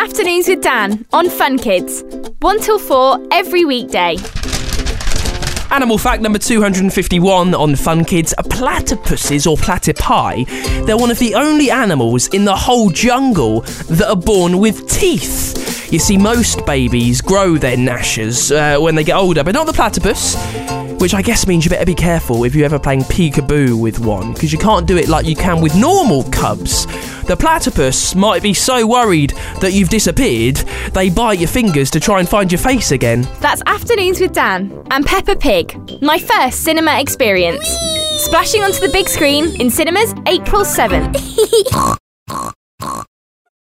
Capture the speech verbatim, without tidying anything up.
Afternoons with Dan on Fun Kids. one till four every weekday. Animal fact number two hundred fifty-one on Fun Kids. Platypuses, or platypi, they're one of the only animals in the whole jungle that are born with teeth. You see, most babies grow their gnashers uh, when they get older, but not the platypus, which I guess means you better be careful if you're ever playing peekaboo with one, because you can't do it like you can with normal cubs. The platypus might be so worried that you've disappeared, they bite your fingers to try and find your face again. That's Afternoons with Dan and Peppa Pig, my first cinema experience. Splashing onto the big screen in cinemas April seventh.